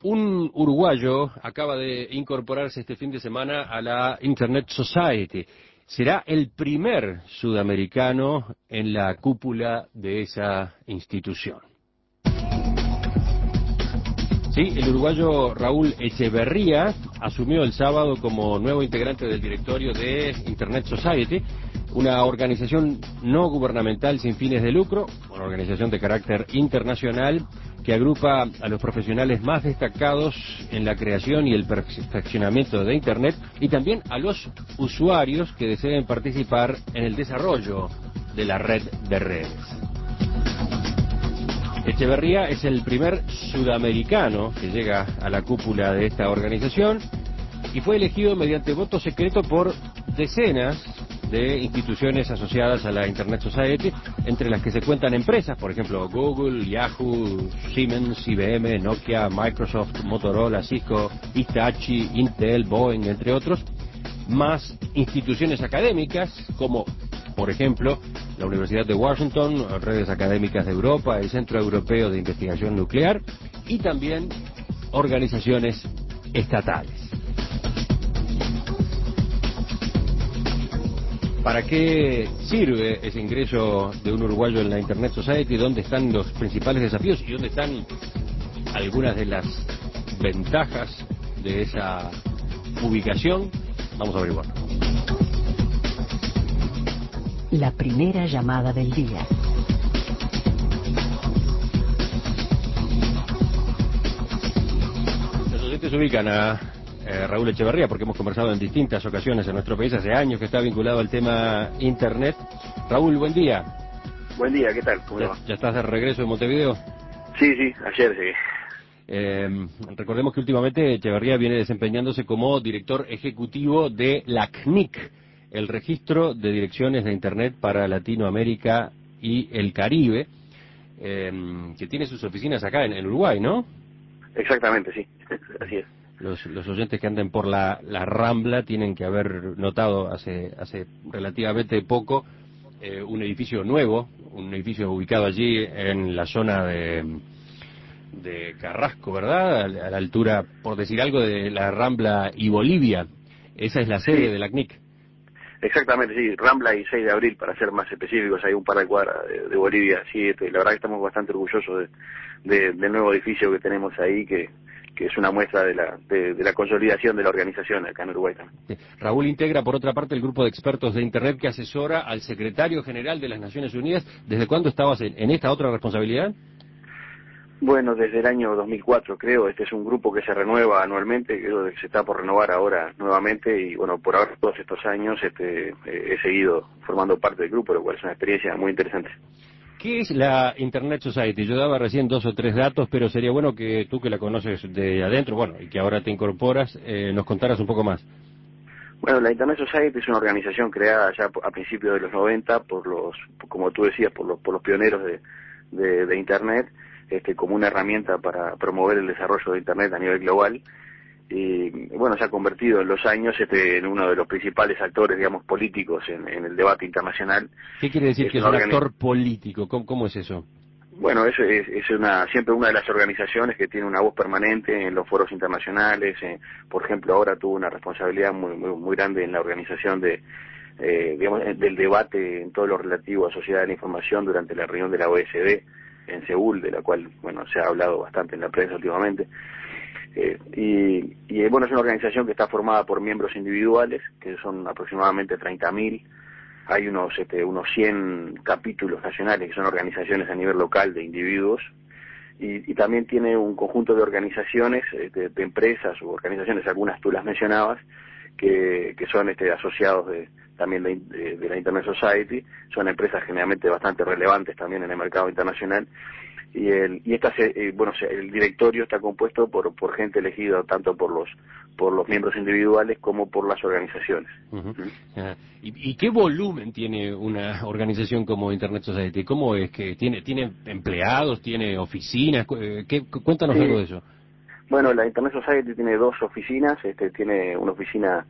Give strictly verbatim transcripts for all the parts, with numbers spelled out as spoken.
Un uruguayo acaba de incorporarse este fin de semana a la Internet Society. Será el primer sudamericano en la cúpula de esa institución. Sí, el uruguayo Raúl Echeverría asumió el sábado como nuevo integrante del directorio de Internet Society, una organización no gubernamental sin fines de lucro, una organización de carácter internacional que agrupa a los profesionales más destacados en la creación y el perfeccionamiento de Internet y también a los usuarios que deseen participar en el desarrollo de la red de redes. Echeverría es el primer sudamericano que llega a la cúpula de esta organización y fue elegido mediante voto secreto por decenas de instituciones asociadas a la Internet Society, entre las que se cuentan empresas, por ejemplo, Google, Yahoo, Siemens, I B M, Nokia, Microsoft, Motorola, Cisco, Hitachi, Intel, Boeing, entre otros, más instituciones académicas como, por ejemplo, la Universidad de Washington, redes académicas de Europa, el Centro Europeo de Investigación Nuclear y también organizaciones estatales. ¿Para qué sirve ese ingreso de un uruguayo en la Internet Society? ¿Dónde están los principales desafíos y dónde están algunas de las ventajas de esa ubicación? Vamos a averiguar. La primera llamada del día. Los oyentes ubican a eh, Raúl Echeverría porque hemos conversado en distintas ocasiones en nuestro país, hace años que está vinculado al tema Internet. Raúl, buen día. Buen día, ¿qué tal? ¿Cómo ¿Ya, va? ¿Ya estás de regreso en Montevideo? Sí, sí, ayer llegué. Eh, recordemos que últimamente Echeverría viene desempeñándose como director ejecutivo de la C N I C, el Registro de Direcciones de Internet para Latinoamérica y el Caribe, eh, que tiene sus oficinas acá en, en Uruguay, ¿no? Exactamente, sí, así es. Los, los oyentes que anden por la, la Rambla tienen que haber notado hace, hace relativamente poco eh, un edificio nuevo, un edificio ubicado allí en la zona de, de Carrasco, ¿verdad? A la, a la altura, por decir algo, de la Rambla y Bolivia. Esa es la sede Sí, de la C N I C. exactamente, sí, Rambla y seis de abril, para ser más específicos, hay un par de cuadras de, de Bolivia, sí, este, la verdad que estamos bastante orgullosos de, de, del nuevo edificio que tenemos ahí, que, que es una muestra de la, de, de la consolidación de la organización acá en Uruguay también. Raúl integra, por otra parte, el grupo de expertos de Internet que asesora al secretario general de las Naciones Unidas. ¿Desde cuándo estabas en, en esta otra responsabilidad? Bueno, desde el año dos mil cuatro creo, este es un grupo que se renueva anualmente, creo que se está por renovar ahora nuevamente y bueno, por ahora todos estos años este, eh, he seguido formando parte del grupo, lo cual es una experiencia muy interesante. ¿Qué es la Internet Society? Yo daba recién dos o tres datos, pero sería bueno que tú que la conoces de adentro, bueno, y que ahora te incorporas, eh, nos contaras un poco más. Bueno, la Internet Society es una organización creada ya a principios de los noventa por los, como tú decías, por los, por los pioneros de, de, de Internet, este, como una herramienta para promover el desarrollo de Internet a nivel global. Y bueno, se ha convertido en los años este, en uno de los principales actores, digamos, políticos en, en el debate internacional. ¿Qué quiere decir es que es un actor político? ¿Cómo, cómo es eso? Bueno, eso es, es una, siempre una de las organizaciones que tiene una voz permanente en los foros internacionales. Eh, por ejemplo, ahora tuvo una responsabilidad muy, muy, muy grande en la organización de, eh, digamos, del debate en todo lo relativo a sociedad de la información durante la reunión de la O E C D en Seúl, de la cual, bueno, se ha hablado bastante en la prensa últimamente. Eh, y, y bueno, es una organización que está formada por miembros individuales, que son aproximadamente treinta mil. Hay unos este, unos cien capítulos nacionales que son organizaciones a nivel local de individuos y, y también tiene un conjunto de organizaciones, este, de empresas u organizaciones, algunas tú las mencionabas, que, que son este, asociados de, también de, de, de la Internet Society, son empresas generalmente bastante relevantes también en el mercado internacional. Y el y esta eh, bueno el directorio está compuesto por por gente elegida tanto por los por los miembros individuales como por las organizaciones. Uh-huh. Uh, ¿Y, ¿Y qué volumen tiene una organización como Internet Society? ¿Cómo es que tiene tiene empleados, tiene oficinas? ¿Qué, cuéntanos Sí. algo de eso. Bueno, la Internet Society tiene dos oficinas, este tiene una oficina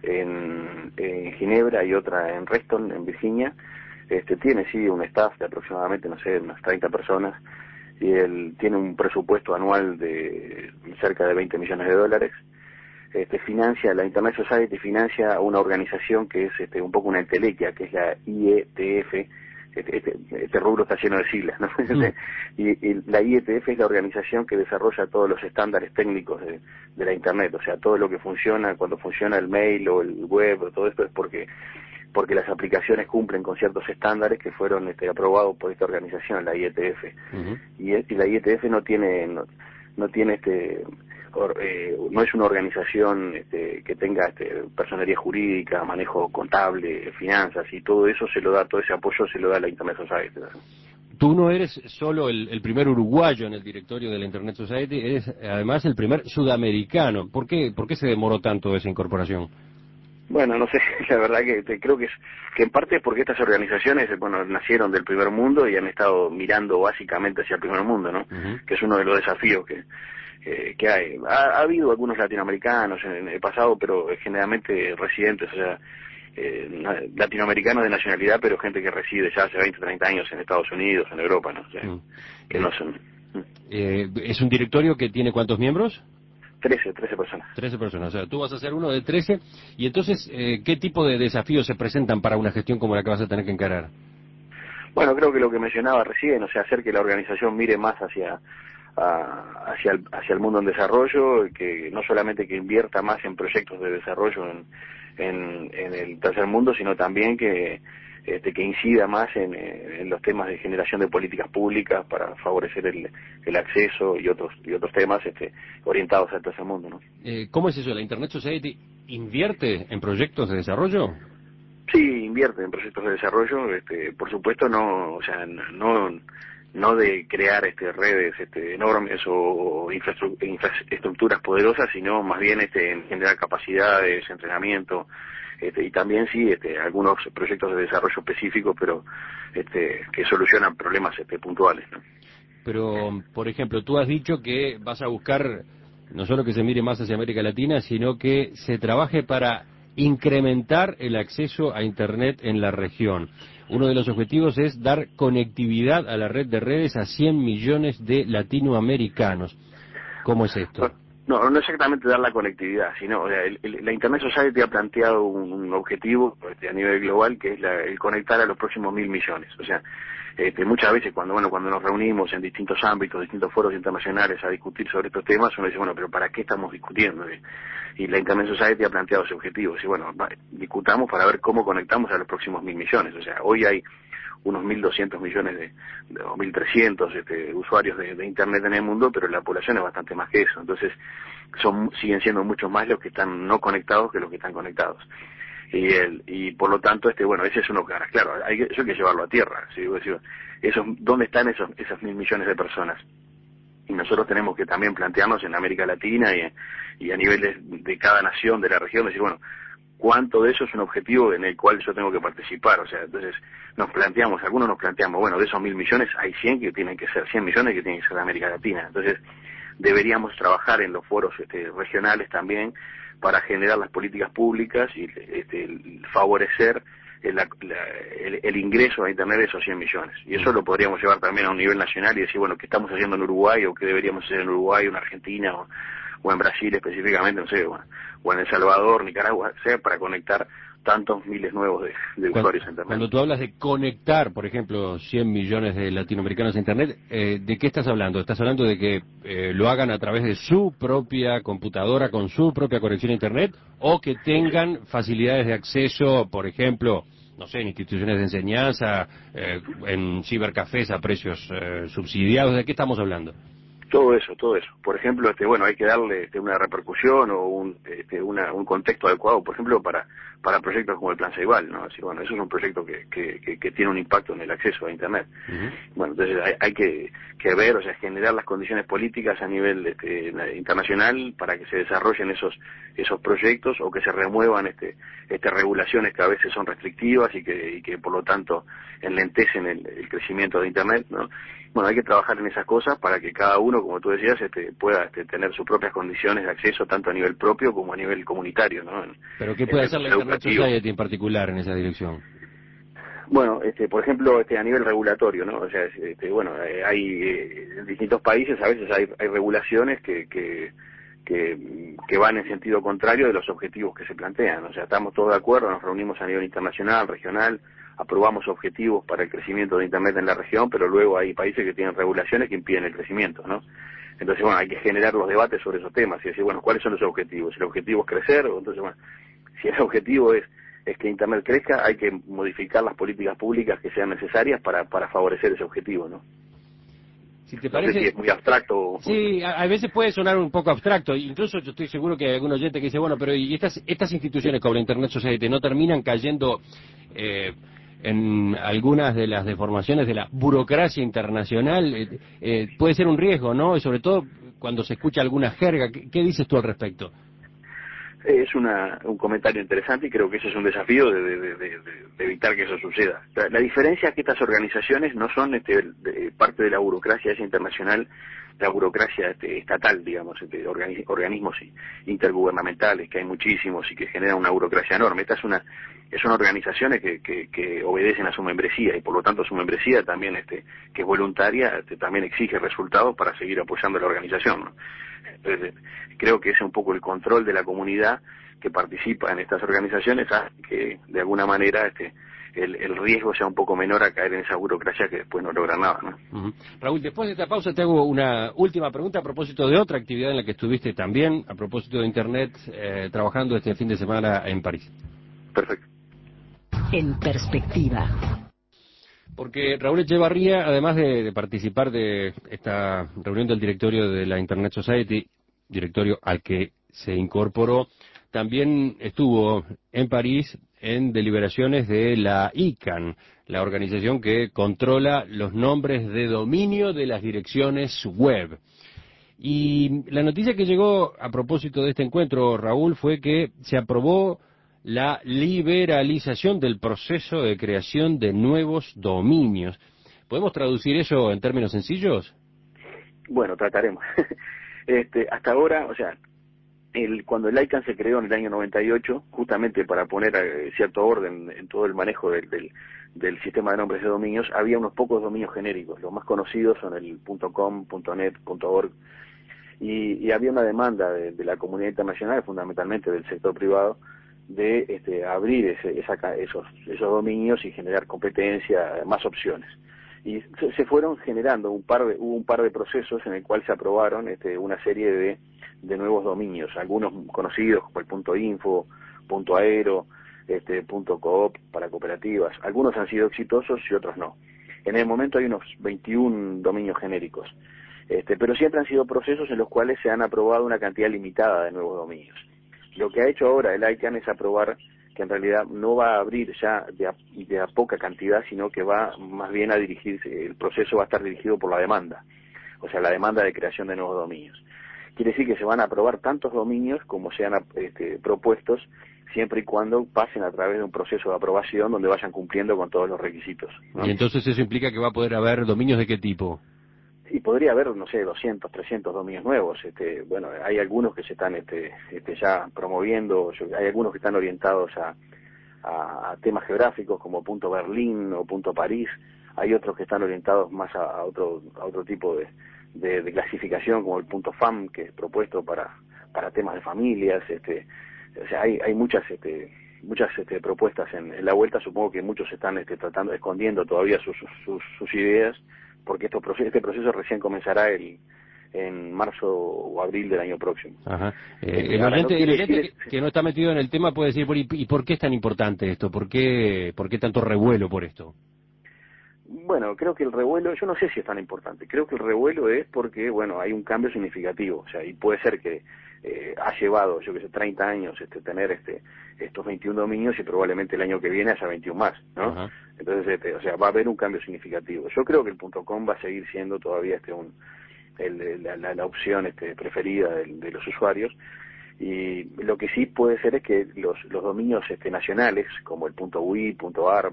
en, en Ginebra y otra en Reston, en Virginia. Este tiene sí un staff de aproximadamente, no sé, unas treinta personas. y él tiene un presupuesto anual de cerca de veinte millones de dólares. Este, financia, la Internet Society financia una organización que es este, un poco una entelequia, que es la I E T F. Este, este, este rubro está lleno de siglas, ¿no? Mm. y, y la I E T F es la organización que desarrolla todos los estándares técnicos de, de la Internet, o sea, todo lo que funciona, cuando funciona el mail o el web, o todo esto es porque porque las aplicaciones cumplen con ciertos estándares que fueron este, aprobados por esta organización, la I E T F. Uh-huh. y, y la I E T F no tiene no, no tiene este or, eh, no es una organización este, que tenga este, personería jurídica, manejo contable, finanzas, y todo eso se lo da, todo ese apoyo se lo da la Internet Society. Tú no eres solo el, el primer uruguayo en el directorio de la Internet Society, eres además el primer sudamericano. ¿Por qué, por qué se demoró tanto esa incorporación? Bueno, no sé, la verdad que te, creo que es que en parte es porque estas organizaciones, bueno, nacieron del primer mundo y han estado mirando básicamente hacia el primer mundo, ¿no? Uh-huh. Que es uno de los desafíos que eh, que hay. Ha, ha habido algunos latinoamericanos en, en el pasado, pero generalmente residentes, o sea, eh, latinoamericanos de nacionalidad, pero gente que reside ya hace veinte, treinta años en Estados Unidos, en Europa, ¿no? O sea, uh-huh. que no son... Eh, ¿Es un directorio que tiene cuántos miembros? trece, trece personas. trece personas, o sea, tú vas a ser uno de trece, y entonces, eh, ¿qué tipo de desafíos se presentan para una gestión como la que vas a tener que encarar? Bueno, creo que lo que mencionaba recién, o sea, hacer que la organización mire más hacia a, hacia, el, hacia el mundo en desarrollo, que no solamente que invierta más en proyectos de desarrollo en, en, en el tercer mundo, sino también que Este, que incida más en, en los temas de generación de políticas públicas para favorecer el, el acceso y otros y otros temas este, orientados al tercer mundo, ¿no? Eh, ¿Cómo es eso? ¿La Internet Society invierte en proyectos de desarrollo? Sí, invierte en proyectos de desarrollo, este, por supuesto no, o sea, no no de crear este redes este, enormes o infraestructuras poderosas, sino más bien este, en generar capacidades, entrenamiento. Este, y también sí este, algunos proyectos de desarrollo específicos, pero este, que solucionan problemas este, puntuales, ¿no? Pero, por ejemplo, tú has dicho que vas a buscar no solo que se mire más hacia América Latina, sino que se trabaje para incrementar el acceso a Internet en la región. Uno de los objetivos es dar conectividad a la red de redes a cien millones de latinoamericanos. ¿Cómo es esto? No, no exactamente dar la conectividad, sino o sea, el, el, la Internet Society ha planteado un, un objetivo este, a nivel global, que es la, el conectar a los próximos mil millones. O sea, este, muchas veces cuando bueno cuando nos reunimos en distintos ámbitos, distintos foros internacionales a discutir sobre estos temas, uno dice, bueno, pero ¿para qué estamos discutiendo? Y la Internet Society ha planteado ese objetivo. Y bueno, va, discutamos para ver cómo conectamos a los próximos mil millones. O sea, hoy hay unos mil doscientos millones de, de o mil trescientos este, usuarios de, de Internet en el mundo, pero la población es bastante más que eso. Entonces, son siguen siendo muchos más los que están no conectados que los que están conectados. Y el, y por lo tanto, este bueno, ese es uno claro, claro hay que, eso hay que llevarlo a tierra. ¿Sí? Eso, ¿dónde están esos, esas mil millones de personas? Y nosotros tenemos que también plantearnos en América Latina y, y a nivel de, de cada nación de la región, decir, bueno, ¿cuánto de eso es un objetivo en el cual yo tengo que participar? O sea, entonces nos planteamos, algunos nos planteamos, bueno, de esos mil millones hay cien que tienen que ser, cien millones que tienen que ser de América Latina. Entonces deberíamos trabajar en los foros este, regionales también para generar las políticas públicas y este, favorecer el, la, el, el ingreso a Internet de esos cien millones. Y eso lo podríamos llevar también a un nivel nacional y decir, bueno, ¿qué estamos haciendo en Uruguay o qué deberíamos hacer en Uruguay o en Argentina o, o en Brasil específicamente, no sé, o, o en El Salvador, Nicaragua, sea para conectar tantos miles nuevos de, de cuando, usuarios a Internet? Cuando tú hablas de conectar, por ejemplo, cien millones de latinoamericanos a Internet, eh, ¿de qué estás hablando? ¿Estás hablando de que eh, lo hagan a través de su propia computadora, con su propia conexión a Internet, o que tengan facilidades de acceso, por ejemplo, no sé, en instituciones de enseñanza, eh, en cibercafés a precios eh, subsidiados? ¿De qué estamos hablando? Todo eso, todo eso. Por ejemplo, este, bueno, hay que darle este, una repercusión o un, este, una, un contexto adecuado, por ejemplo, para para proyectos como el Plan Ceibal, ¿no? Así, bueno, eso es un proyecto que, que, que, que tiene un impacto en el acceso a Internet. Uh-huh. Bueno, entonces hay, hay que, que ver, o sea, generar las condiciones políticas a nivel este, internacional para que se desarrollen esos esos proyectos o que se remuevan este, este regulaciones que a veces son restrictivas y que, y que por lo tanto enlentecen el, el crecimiento de Internet, ¿no? Bueno, hay que trabajar en esas cosas para que cada uno, como tú decías, este, pueda este, tener sus propias condiciones de acceso, tanto a nivel propio como a nivel comunitario, ¿no? En, ¿Pero qué puede hacer la Internet Society en particular en esa dirección? Bueno, este, por ejemplo, este, a nivel regulatorio, ¿no? O sea, este, bueno, eh, hay eh, en distintos países a veces hay, hay regulaciones que, que que que van en sentido contrario de los objetivos que se plantean. O sea, estamos todos de acuerdo, nos reunimos a nivel internacional, regional, aprobamos objetivos para el crecimiento de Internet en la región, pero luego hay países que tienen regulaciones que impiden el crecimiento, ¿no? Entonces, bueno, hay que generar los debates sobre esos temas y decir, bueno, ¿cuáles son los objetivos? ¿El objetivo es crecer? O entonces, bueno, si el objetivo es es que Internet crezca, hay que modificar las políticas públicas que sean necesarias para, para favorecer ese objetivo, ¿no? Si te No parece... sé si es muy abstracto. Sí, a, a veces puede sonar un poco abstracto, incluso yo estoy seguro que hay algún oyente que dice, bueno, pero ¿y estas estas instituciones como la Internet Society no terminan cayendo eh, en algunas de las deformaciones de la burocracia internacional? Eh, eh, puede ser un riesgo, ¿no? Y sobre todo cuando se escucha alguna jerga. ¿Qué, qué dices tú al respecto? Es una, un comentario interesante y creo que ese es un desafío de, de, de, de, de evitar que eso suceda. La, la diferencia es que estas organizaciones no son este, de, parte de la burocracia esa internacional, la burocracia este, estatal, digamos, este, organi organismos intergubernamentales, que hay muchísimos y que generan una burocracia enorme. Esta es una, son organizaciones que, que, que obedecen a su membresía y por lo tanto su membresía también, este, que es voluntaria, este, también exige resultados para seguir apoyando a la organización, ¿no? Entonces, creo que ese es un poco el control de la comunidad que participa en estas organizaciones, hace que de alguna manera este, el, el riesgo sea un poco menor a caer en esa burocracia que después no logra nada, ¿no? Uh-huh. Raúl, después de esta pausa te hago una última pregunta a propósito de otra actividad en la que estuviste también, a propósito de Internet, eh, trabajando este fin de semana en París. Perfecto. En perspectiva. Porque Raúl Echevarría, además de, de participar de esta reunión del directorio de la Internet Society, directorio al que se incorporó, también estuvo en París en deliberaciones de la I C A N, la organización que controla los nombres de dominio de las direcciones web. Y la noticia que llegó a propósito de este encuentro, Raúl, fue que se aprobó la liberalización del proceso de creación de nuevos dominios. ¿Podemos traducir eso en términos sencillos? Bueno, trataremos. este, hasta ahora, o sea, el, cuando el I C A N se creó en el año noventa y ocho, justamente para poner eh, cierto orden en todo el manejo del, del, del sistema de nombres de dominios, había unos pocos dominios genéricos. Los más conocidos son el .com, .net, .org, y, y había una demanda de, de la comunidad internacional, fundamentalmente del sector privado, de este, abrir ese, esa, esos, esos dominios y generar competencia, más opciones. Y se, se fueron generando un par de, hubo un par de procesos en el cual se aprobaron este, una serie de, de nuevos dominios, algunos conocidos como el punto .info, punto .aero, este, punto .coop para cooperativas. Algunos han sido exitosos y otros no. En el momento hay unos veintiún dominios genéricos, este, pero siempre han sido procesos en los cuales se han aprobado una cantidad limitada de nuevos dominios. Lo que ha hecho ahora el I C A N es aprobar que en realidad no va a abrir ya de a, de a poca cantidad, sino que va más bien a dirigirse, el proceso va a estar dirigido por la demanda, o sea, la demanda de creación de nuevos dominios. Quiere decir que se van a aprobar tantos dominios como sean este, propuestos, siempre y cuando pasen a través de un proceso de aprobación donde vayan cumpliendo con todos los requisitos, ¿no? Y entonces eso implica que va a poder haber dominios de qué tipo. Y podría haber, no sé, doscientos, trescientos dominios nuevos. Este, bueno, hay algunos que se están este, este, ya promoviendo, hay algunos que están orientados a, a, a temas geográficos como punto Berlín o punto París. Hay otros que están orientados más a, a otro a otro tipo de, de, de clasificación como el punto fam, que es propuesto para para temas de familias. Este, o sea, hay hay muchas este, muchas este, propuestas en, en la vuelta. Supongo que muchos están este, tratando, escondiendo todavía sus sus, sus ideas, porque esto, este proceso recién comenzará el, en marzo o abril del año próximo. Ajá. Eh, Eh, el ahora, oyente, no el quiere oyente decir... que, que no está metido en el tema puede decir, bueno, ¿y, ¿y por qué es tan importante esto? ¿Por qué, por qué tanto revuelo por esto? Bueno, creo que el revuelo, yo no sé si es tan importante, creo que el revuelo es porque, bueno, hay un cambio significativo, o sea, y puede ser que eh, ha llevado, yo que sé, treinta años este, tener este estos veintiún dominios y probablemente el año que viene haya veintiún más, ¿no? Ajá. Entonces, este, o sea, va a haber un cambio significativo. Yo creo que el .com va a seguir siendo todavía este un el, la, la, la opción este, preferida de, de los usuarios, y lo que sí puede ser es que los, los dominios este, nacionales, como el .ui, .ar,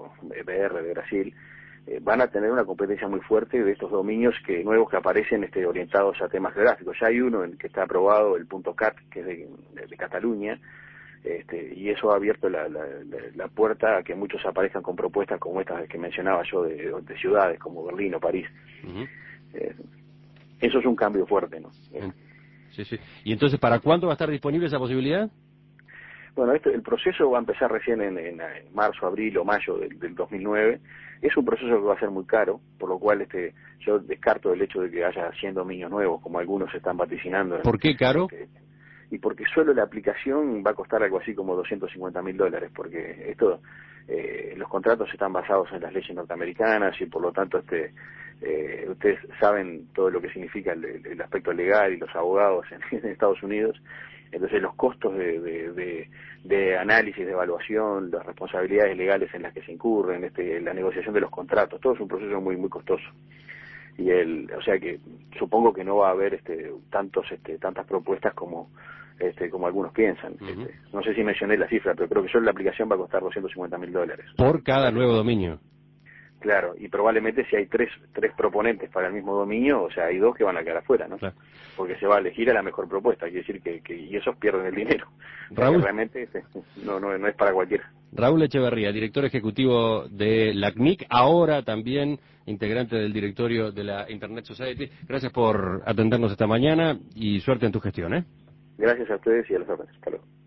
.br de Brasil, eh, van a tener una competencia muy fuerte de estos dominios que nuevos que aparecen este, orientados a temas geográficos. Ya hay uno en que está aprobado, el .cat, que es de, de, de Cataluña, Este, y eso ha abierto la, la, la, la puerta a que muchos aparezcan con propuestas como estas que mencionaba yo de, de ciudades como Berlín o París. Uh-huh. eh, eso es un cambio fuerte, ¿no? Eh, sí, sí. ¿Y entonces para cuándo va a estar disponible esa posibilidad? Bueno, esto, el proceso va a empezar recién en, en, en marzo, abril o mayo del, del dos mil nueve. Es un proceso que va a ser muy caro, por lo cual este yo descarto el hecho de que haya cien dominios nuevos, como algunos están vaticinando. ¿Por qué caro? Este, y porque solo la aplicación va a costar algo así como doscientos cincuenta mil dólares, porque esto, eh, los contratos están basados en las leyes norteamericanas y por lo tanto este eh, ustedes saben todo lo que significa el, el aspecto legal y los abogados en, en Estados Unidos. Entonces los costos de, de, de, de análisis, de evaluación, las responsabilidades legales en las que se incurren, este, la negociación de los contratos, todo es un proceso muy muy costoso. Y el, o sea que supongo que no va a haber este, tantos este, tantas propuestas como este, como algunos piensan. Uh-huh. Este, no sé si mencioné la cifra, pero creo que solo la aplicación va a costar doscientos cincuenta mil dólares. Por cada nuevo dominio. Claro, y probablemente si hay tres tres proponentes para el mismo dominio, o sea, hay dos que van a quedar afuera, ¿no? Claro. Porque se va a elegir a la mejor propuesta, quiere decir que, que y esos pierden el dinero. Raúl, o sea, realmente este, no, no, no es para cualquiera. Raúl Echeverría, director ejecutivo de la C N I C, ahora también integrante del directorio de la Internet Society. Gracias por atendernos esta mañana y suerte en tu gestión, ¿eh? Gracias a ustedes y a los jóvenes. Hasta luego.